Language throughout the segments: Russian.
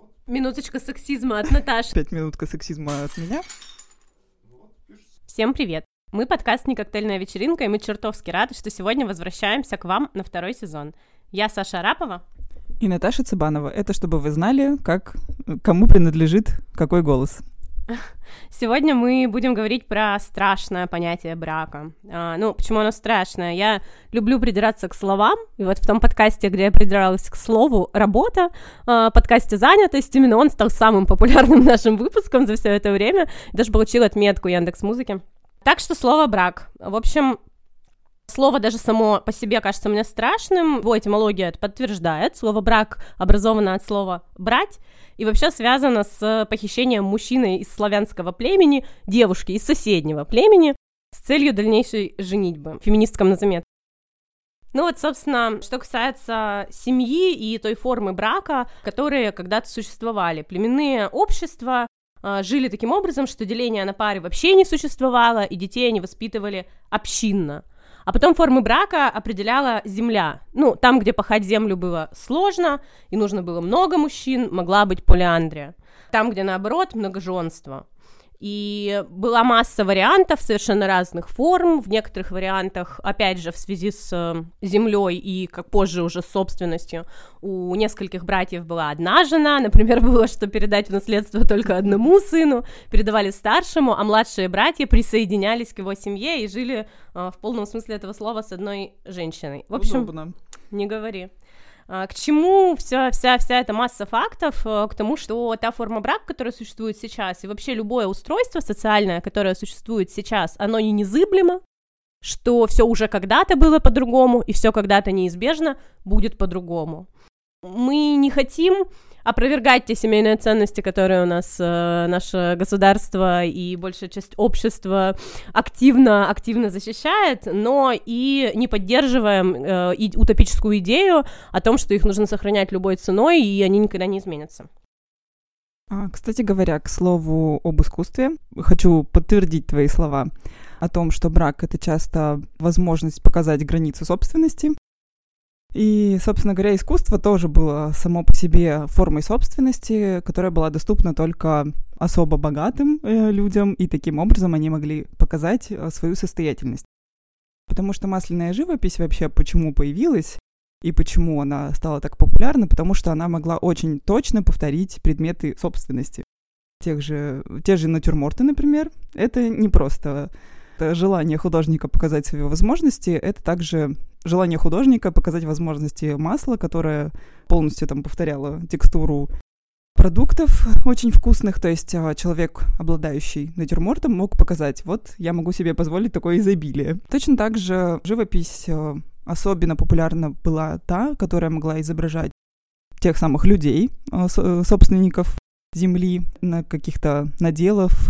Минуточка сексизма от Наташи. 5 минутка сексизма от меня. Всем привет! Мы подкаст «Не коктейльная вечеринка», и мы чертовски рады, что сегодня возвращаемся к вам на второй сезон. Я Саша Арапова. И Наташа Цыбанова. Это чтобы вы знали, кому принадлежит какой голос. Сегодня мы будем говорить про страшное понятие брака. Почему оно страшное? Я люблю придираться к словам, и вот в том подкасте, где я придиралась к слову «работа», подкасте «Занятость», именно он стал самым популярным нашим выпуском за все это время, даже получил отметку Яндекс.Музыки. Так что слово «брак». В общем, слово даже само по себе кажется мне страшным, его этимология это подтверждает. Слово «брак» образовано от слова «брать», и вообще связано с похищением мужчины из славянского племени, девушки из соседнего племени с целью дальнейшей женитьбы. Феминисткам на заметку. Собственно, что касается семьи и той формы брака, которые когда-то существовали. Племенные общества жили таким образом, что деление на пары вообще не существовало, и детей они воспитывали общинно. А потом формы брака определяла земля. Там, где пахать землю было сложно, и нужно было много мужчин, могла быть полиандрия. Там, где, наоборот, многоженство. И была масса вариантов совершенно разных форм. В некоторых вариантах, опять же, в связи с землей и, как позже, уже с собственностью, у нескольких братьев была одна жена. Например, было, что передать в наследство только одному сыну, передавали старшему, а младшие братья присоединялись к его семье и жили в полном смысле этого слова с одной женщиной. В общем, удобно. Не говори. К чему вся эта масса фактов? К тому, что та форма брака, которая существует сейчас, и вообще любое устройство социальное, которое существует сейчас, оно не незыблемо, что все уже когда-то было по-другому, и все когда-то неизбежно будет по-другому. Мы не хотим опровергать те семейные ценности, которые у нас наше государство и большая часть общества активно защищает, но и не поддерживаем утопическую идею о том, что их нужно сохранять любой ценой, и они никогда не изменятся. Кстати говоря, к слову об искусстве, хочу подтвердить твои слова о том, что брак — это часто возможность показать границу собственности. И, собственно говоря, искусство тоже было само по себе формой собственности, которая была доступна только особо богатым людям, и таким образом они могли показать свою состоятельность. Потому что масляная живопись вообще почему появилась и почему она стала так популярна, потому что она могла очень точно повторить предметы собственности. Те же натюрморты, например, это не просто желание художника показать свои возможности, это также желание художника показать возможности масла, которое полностью повторяло текстуру продуктов очень вкусных, то есть человек, обладающий натюрмортом, мог показать, вот я могу себе позволить такое изобилие. Точно так же живопись особенно популярна была та, которая могла изображать тех самых людей, собственников земли, на каких-то наделов,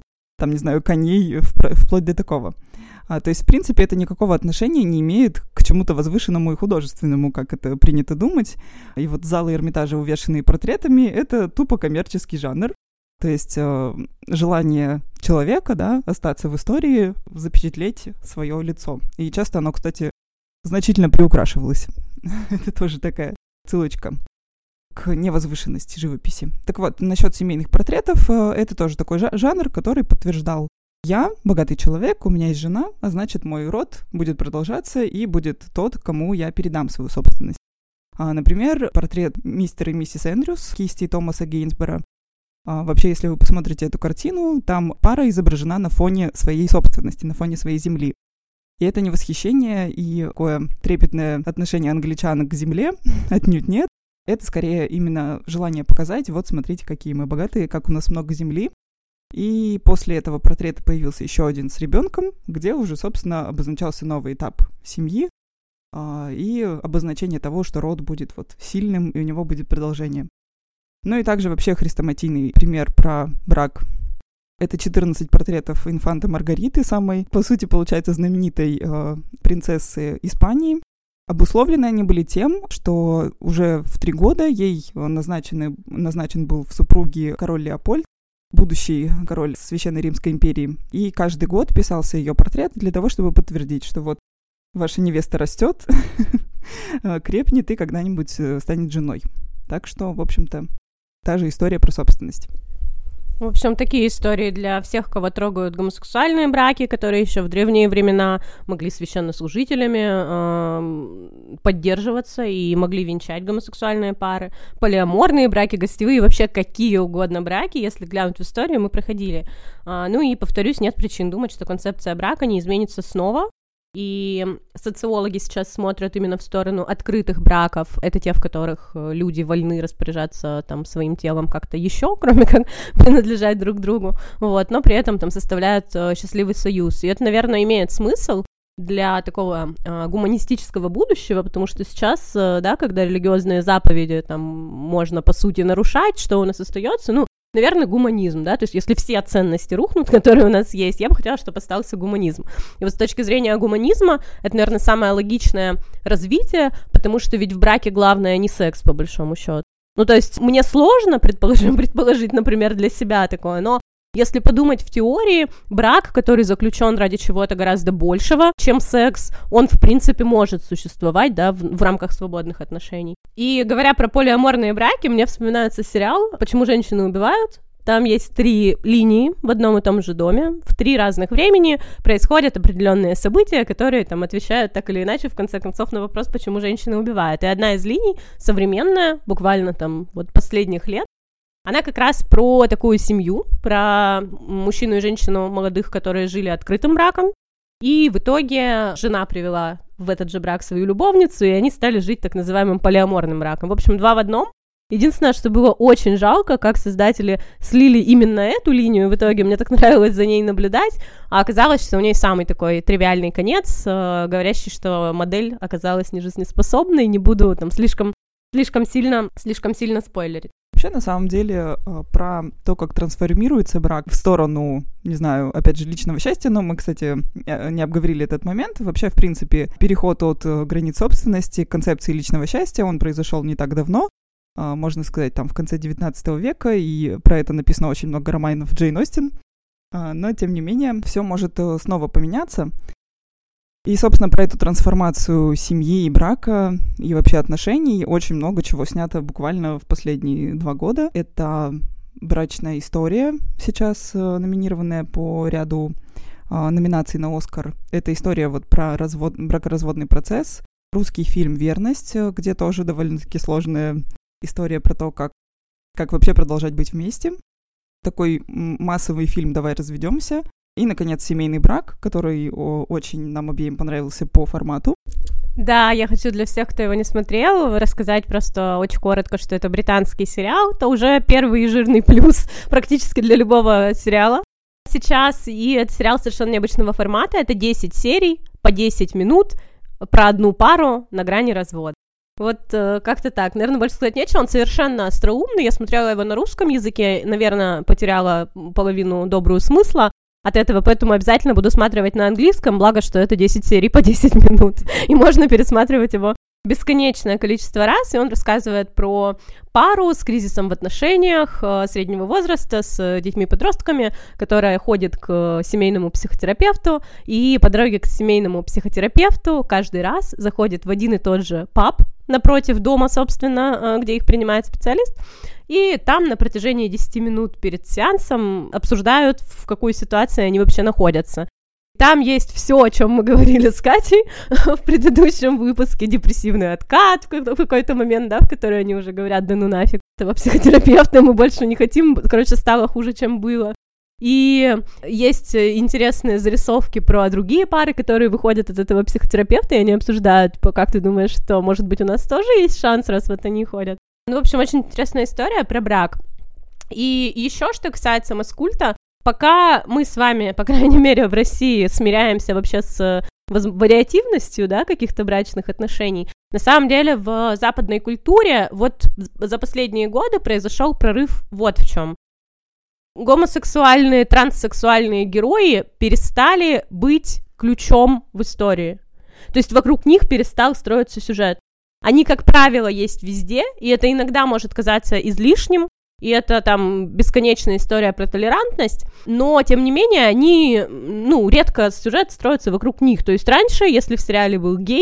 коней, вплоть до такого. То есть, в принципе, это никакого отношения не имеет к чему-то возвышенному и художественному, как это принято думать. И вот залы Эрмитажа, увешанные портретами, это тупо коммерческий жанр. То есть желание человека, остаться в истории, запечатлеть свое лицо. И часто оно, кстати, значительно приукрашивалось. Это тоже такая ссылочка к невозвышенности живописи. Так вот, насчет семейных портретов, это тоже такой жанр, который подтверждал: я богатый человек, у меня есть жена, а значит, мой род будет продолжаться и будет тот, кому я передам свою собственность. Например, портрет мистера и миссис Эндрюс кисти Томаса Гейнсбора. Вообще, если вы посмотрите эту картину, там пара изображена на фоне своей собственности, на фоне своей земли. И это не восхищение и такое трепетное отношение англичан к земле, отнюдь нет. Это скорее именно желание показать: вот смотрите, какие мы богатые, как у нас много земли. И после этого портрета появился еще один с ребенком, где уже, собственно, обозначался новый этап семьи и обозначение того, что род будет сильным, и у него будет продолжение. Ну и также вообще хрестоматийный пример про брак. Это 14 портретов инфанты Маргариты, самой, по сути, получается, знаменитой принцессы Испании. Обусловлены они были тем, что уже в 3 года ей назначен был в супруги король Леопольд, будущий король Священной Римской империи. И каждый год писался ее портрет для того, чтобы подтвердить, что вот ваша невеста растет, крепнет и когда-нибудь станет женой. Так что, в общем-то, та же история про собственность. В общем, такие истории для всех, кого трогают гомосексуальные браки, которые еще в древние времена могли священнослужителями поддерживаться и могли венчать гомосексуальные пары, полиаморные браки, гостевые, вообще какие угодно браки, если глянуть в историю, мы проходили. Ну и, повторюсь, нет причин думать, что концепция брака не изменится снова. И социологи сейчас смотрят именно в сторону открытых браков. Это те, в которых люди вольны распоряжаться там своим телом как-то еще, кроме как принадлежать друг другу, вот, но при этом там составляют счастливый союз. И это, наверное, имеет смысл для такого гуманистического будущего, потому что сейчас, да, когда религиозные заповеди там можно, по сути, нарушать, что у нас остается, ну, наверное, гуманизм, да, то есть если все ценности рухнут, которые у нас есть, я бы хотела, чтобы остался гуманизм. И вот с точки зрения гуманизма, это, наверное, самое логичное развитие, потому что ведь в браке главное не секс, по большому счету. Ну, то есть мне сложно предположить, например, для себя такое, но если подумать в теории, брак, который заключен ради чего-то гораздо большего, чем секс, он, в принципе, может существовать, да, в рамках свободных отношений. И говоря про полиаморные браки, мне вспоминается сериал «Почему женщины убивают?». Там есть 3 линии в одном и том же доме, в 3 разных времени происходят определенные события, которые там отвечают так или иначе, в конце концов, на вопрос, почему женщины убивают. И одна из линий, современная, буквально там вот последних лет, она как раз про такую семью, про мужчину и женщину молодых, которые жили открытым браком, и в итоге жена привела в этот же брак свою любовницу, и они стали жить так называемым полиаморным браком. В общем, 2 в 1. Единственное, что было очень жалко, как создатели слили именно эту линию, в итоге мне так нравилось за ней наблюдать, а оказалось, что у нее самый такой тривиальный конец, говорящий, что модель оказалась нежизнеспособной, не буду там слишком сильно спойлерить. Вообще, на самом деле, про то, как трансформируется брак в сторону, не знаю, опять же, личного счастья, но мы, кстати, не обговорили этот момент. Вообще, в принципе, переход от границ собственности к концепции личного счастья, он произошел не так давно, можно сказать, там, в конце 19 века, и про это написано очень много романов Джейн Остин, но, тем не менее, все может снова поменяться. И, собственно, про эту трансформацию семьи и брака, и вообще отношений очень много чего снято буквально в последние 2 года. Это «Брачная история», сейчас номинированная по ряду номинаций на «Оскар». Это история вот про бракоразводный процесс. Русский фильм «Верность», где тоже довольно-таки сложная история про то, как вообще продолжать быть вместе. Такой массовый фильм «Давай разведемся». И, наконец, «Семейный брак», который очень нам обеим понравился по формату. Да, я хочу для всех, кто его не смотрел, рассказать просто очень коротко, что это британский сериал. Это уже первый жирный плюс практически для любого сериала сейчас. И это сериал совершенно необычного формата. Это 10 серий по 10 минут про одну пару на грани развода. Вот как-то так. Наверное, больше сказать нечего. Он совершенно остроумный. Я смотрела его на русском языке. Наверное, потеряла половину доброго смысла от этого, поэтому обязательно буду сматривать на английском, благо, что это 10 серий по 10 минут, и можно пересматривать его бесконечное количество раз, и он рассказывает про пару с кризисом в отношениях среднего возраста, с детьми-подростками, которая ходит к семейному психотерапевту, и по дороге к семейному психотерапевту каждый раз заходит в один и тот же паб напротив дома, собственно, где их принимает специалист, и там на протяжении 10 минут перед сеансом обсуждают, в какой ситуации они вообще находятся. Там есть все, о чем мы говорили с Катей в предыдущем выпуске, депрессивный откат в какой-то момент, да, в который они уже говорят, да ну нафиг, этого психотерапевта мы больше не хотим, короче, стало хуже, чем было. И есть интересные зарисовки про другие пары, которые выходят от этого психотерапевта, и они обсуждают, как ты думаешь, что, может быть, у нас тоже есть шанс, раз вот они ходят. Ну, в общем, очень интересная история про брак. И еще, что касается маскульта, пока мы с вами, по крайней мере, в России смиряемся вообще с вариативностью, да, каких-то брачных отношений, на самом деле в западной культуре вот за последние годы произошел прорыв вот в чем. Гомосексуальные, транссексуальные герои перестали быть ключом в истории. То есть вокруг них перестал строиться сюжет. Они, как правило, есть везде, и это иногда может казаться излишним, и это там бесконечная история про толерантность, но, тем не менее, они, редко сюжет строится вокруг них. То есть раньше, если в сериале был гей,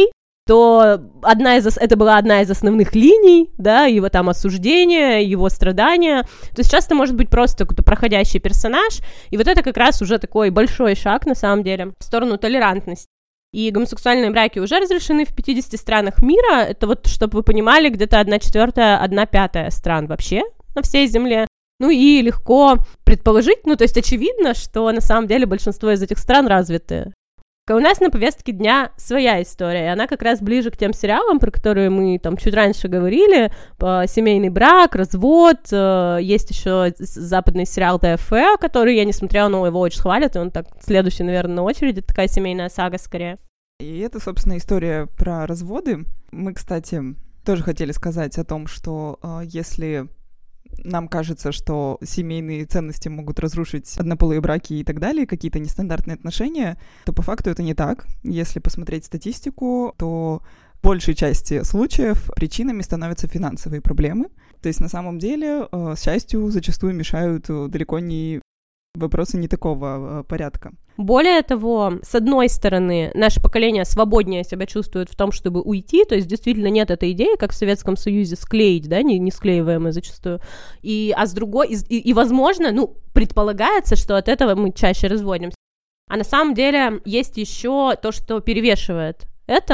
то это была одна из основных линий, да, его там осуждения, его страдания, то сейчас это может быть просто какой-то проходящий персонаж, и вот это как раз уже такой большой шаг, на самом деле, в сторону толерантности. И гомосексуальные браки уже разрешены в 50 странах мира, это вот, чтобы вы понимали, где-то 1/4, 1/5 стран вообще на всей земле. Ну и легко предположить, то есть очевидно, что на самом деле большинство из этих стран развиты. У нас на повестке дня своя история, и она как раз ближе к тем сериалам, про которые мы там чуть раньше говорили, семейный брак, развод, есть еще западный сериал ТФ, который я не смотрела, но его очень хвалят, и он так следующий, наверное, на очереди, такая семейная сага скорее. И это, собственно, история про разводы. Мы, кстати, тоже хотели сказать о том, что если нам кажется, что семейные ценности могут разрушить однополые браки и так далее, какие-то нестандартные отношения, то по факту это не так. Если посмотреть статистику, то в большей части случаев причинами становятся финансовые проблемы. То есть на самом деле счастью зачастую мешают далеко не вопросы не такого порядка. Более того, с одной стороны, наше поколение свободнее себя чувствует в том, чтобы уйти, то есть действительно нет этой идеи, как в Советском Союзе, склеить, да, не склеиваемые зачастую, а с другой, и возможно, предполагается, что от этого мы чаще разводимся. А на самом деле есть еще то, что перевешивает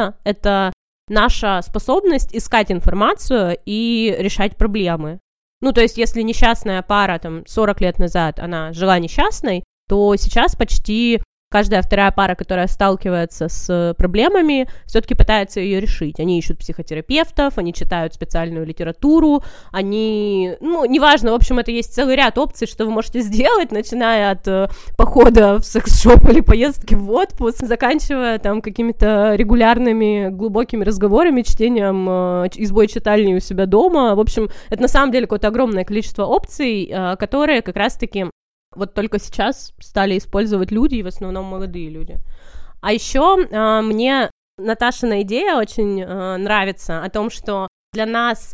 это наша способность искать информацию и решать проблемы. То есть, если несчастная пара, 40 лет назад, она жила несчастной, то сейчас почти каждая вторая пара, которая сталкивается с проблемами, все-таки пытается ее решить. Они ищут психотерапевтов, они читают специальную литературу, неважно, в общем, это есть целый ряд опций, что вы можете сделать, начиная от похода в секс-шоп или поездки в отпуск, заканчивая какими-то регулярными глубокими разговорами, чтением избой читальни у себя дома. В общем, это на самом деле какое-то огромное количество опций, которые как раз-таки вот только сейчас стали использовать люди, и в основном молодые люди. А еще мне Наташина идея очень нравится о том, что для нас,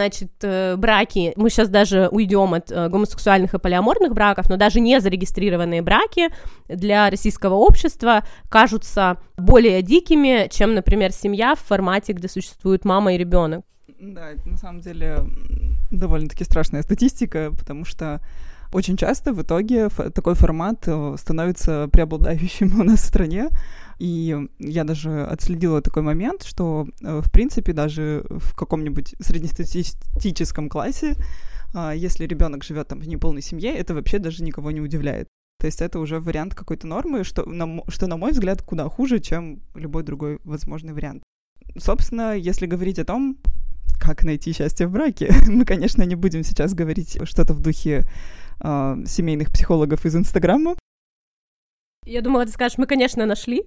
браки, мы сейчас даже уйдем от гомосексуальных и полиаморных браков, но даже не зарегистрированные браки для российского общества кажутся более дикими, чем, например, семья в формате, где существует мама и ребенок. Да, это на самом деле довольно-таки страшная статистика, потому что очень часто в итоге такой формат становится преобладающим у нас в стране, и я даже отследила такой момент, что, в принципе, даже в каком-нибудь среднестатистическом классе, если ребенок живет в неполной семье, это вообще даже никого не удивляет. То есть это уже вариант какой-то нормы, что, на мой взгляд, куда хуже, чем любой другой возможный вариант. Собственно, если говорить о том, как найти счастье в браке, мы, конечно, не будем сейчас говорить что-то в духе семейных психологов из Инстаграма. Я думала, ты скажешь, мы, конечно, нашли.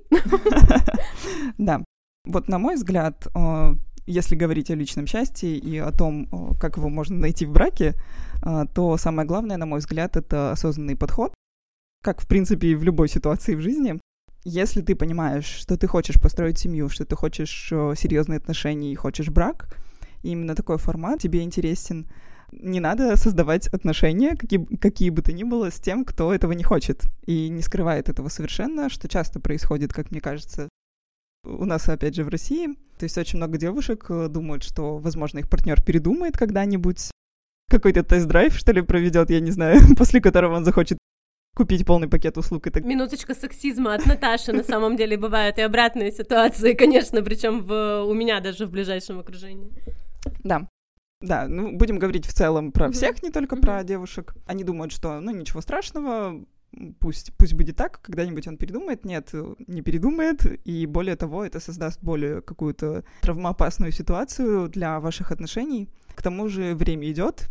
Да. Вот, на мой взгляд, если говорить о личном счастье и о том, как его можно найти в браке, то самое главное, на мой взгляд, это осознанный подход, как, в принципе, и в любой ситуации в жизни. Если ты понимаешь, что ты хочешь построить семью, что ты хочешь серьезные отношения и хочешь брак, и именно такой формат тебе интересен, не надо создавать отношения, какие бы то ни было, с тем, кто этого не хочет и не скрывает этого совершенно, что часто происходит, как мне кажется, у нас, опять же, в России. То есть очень много девушек думают, что, возможно, их партнер передумает когда-нибудь, какой-то тест-драйв, что ли, проведет, я не знаю, после которого он захочет купить полный пакет услуг и так. Минуточка сексизма от Наташи, на самом деле бывают и обратные ситуации, конечно, причем у меня даже в ближайшем окружении. Да, будем говорить в целом про всех, не только про девушек. Они думают, что, ничего страшного, пусть будет так, когда-нибудь он передумает. Нет, не передумает, и более того, это создаст более какую-то травмоопасную ситуацию для ваших отношений. К тому же время идет,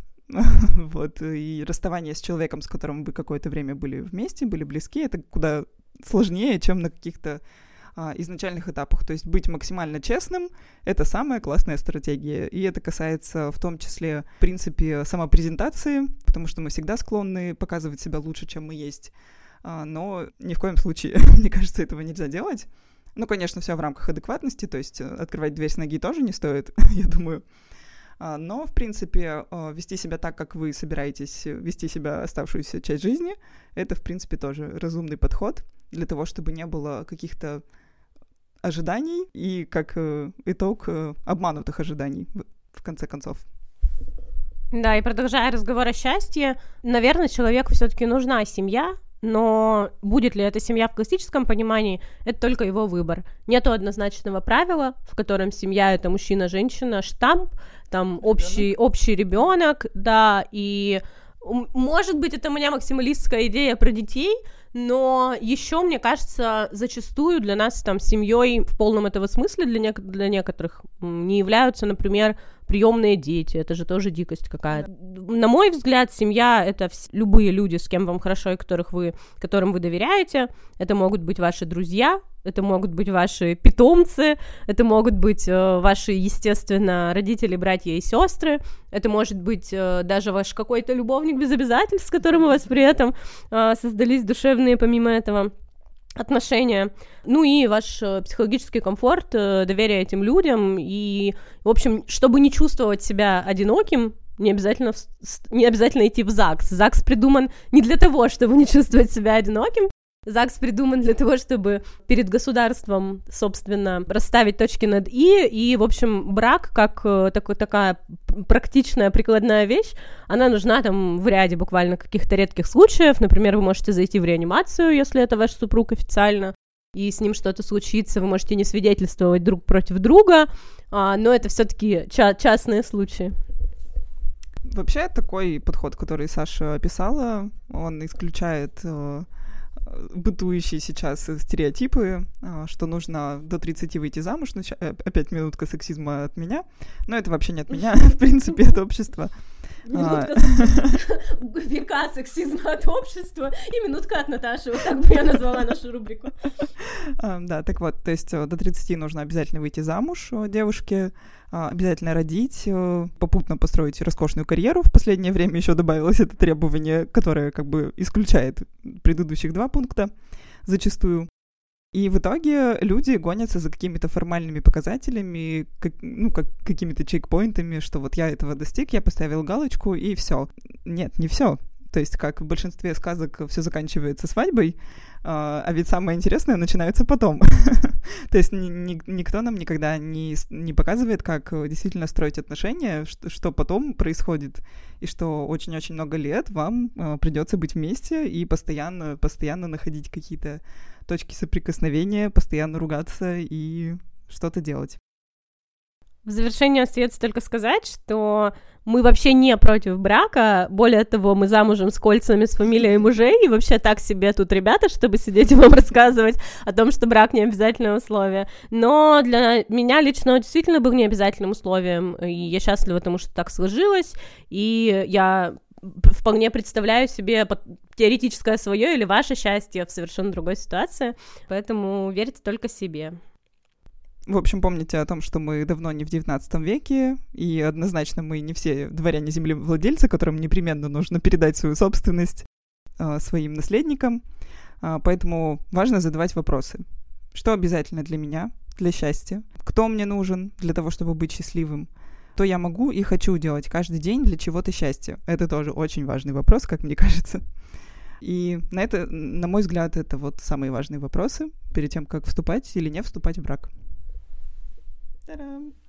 и расставание с человеком, с которым вы какое-то время были вместе, были близки, это куда сложнее, чем на каких-то изначальных этапах. То есть быть максимально честным — это самая классная стратегия. И это касается в том числе, в принципе, самопрезентации, потому что мы всегда склонны показывать себя лучше, чем мы есть. Но ни в коем случае, мне кажется, этого нельзя делать. Конечно, все в рамках адекватности, то есть открывать дверь с ноги тоже не стоит, я думаю. Но, в принципе, вести себя так, как вы собираетесь вести себя оставшуюся часть жизни, это, в принципе, тоже разумный подход для того, чтобы не было каких-то ожиданий и как итог обманутых ожиданий, в конце концов. Да, и продолжая разговор о счастье, наверное, человеку все-таки нужна семья, но будет ли эта семья в классическом понимании, это только его выбор. Нету однозначного правила, в котором семья — это мужчина, женщина, штамп, там общий ребенок, да, и может быть, это у меня максималистская идея про детей, но еще, мне кажется, зачастую для нас там семьей в полном этого смысле для некоторых не являются, например, приемные дети, это же тоже дикость какая-то. На мой взгляд, семья — это любые люди, с кем вам хорошо и которым вы доверяете. Это могут быть ваши друзья, это могут быть ваши питомцы, это могут быть ваши, естественно, родители, братья и сестры, это может быть даже ваш какой-то любовник без обязательств, с которым у вас при этом создались душевные, помимо этого, отношения, ну и ваш психологический комфорт, доверие этим людям, и, в общем, чтобы не чувствовать себя одиноким, не обязательно идти в ЗАГС. ЗАГС придуман не для того, чтобы не чувствовать себя одиноким, ЗАГС придуман для того, чтобы перед государством, собственно, расставить точки над «и», и, в общем, брак, как такая практичная, прикладная вещь, она нужна там в ряде буквально каких-то редких случаев. Например, вы можете зайти в реанимацию, если это ваш супруг официально, и с ним что-то случится, вы можете не свидетельствовать друг против друга, но это все-таки частные случаи. Вообще такой подход, который Саша описала, он исключает бытующие сейчас стереотипы, что нужно до 30 выйти замуж. Ну, опять минутка сексизма от меня, но это вообще не от меня, в принципе, от общества. Века сексизма от общества и минутка от Наташи. Вот так бы я назвала нашу рубрику. Да, так вот, то есть до 30 нужно обязательно выйти замуж девушке, обязательно родить, попутно построить роскошную карьеру. В последнее время еще добавилось это требование, которое как бы исключает предыдущих 2 пункта зачастую. И в итоге люди гонятся за какими-то формальными показателями, как какими-то чекпоинтами, что вот я этого достиг, я поставил галочку, и все. Нет, не все. То есть, как в большинстве сказок, все заканчивается свадьбой, а ведь самое интересное начинается потом. То есть никто нам никогда не показывает, как действительно строить отношения, что потом происходит, и что очень-очень много лет вам придется быть вместе и постоянно находить какие-то точки соприкосновения, постоянно ругаться и что-то делать. В завершение остается только сказать, что мы вообще не против брака, более того, мы замужем с кольцами, с фамилией мужей, и вообще так себе тут ребята, чтобы сидеть и вам рассказывать о том, что брак не обязательное условие, но для меня лично он действительно был не обязательным условием, и я счастлива тому, что так сложилось, и я вполне представляю себе теоретическое свое или ваше счастье в совершенно другой ситуации, поэтому верьте только себе. В общем, помните о том, что мы давно не в 19 веке, и однозначно мы не все дворяне-землевладельцы, которым непременно нужно передать свою собственность своим наследникам, поэтому важно задавать вопросы. Что обязательно для меня, для счастья? Кто мне нужен для того, чтобы быть счастливым? Что я могу и хочу делать каждый день для чего-то счастья? Это тоже очень важный вопрос, как мне кажется. И на мой взгляд, это вот самые важные вопросы перед тем, как вступать или не вступать в брак. Та-дам!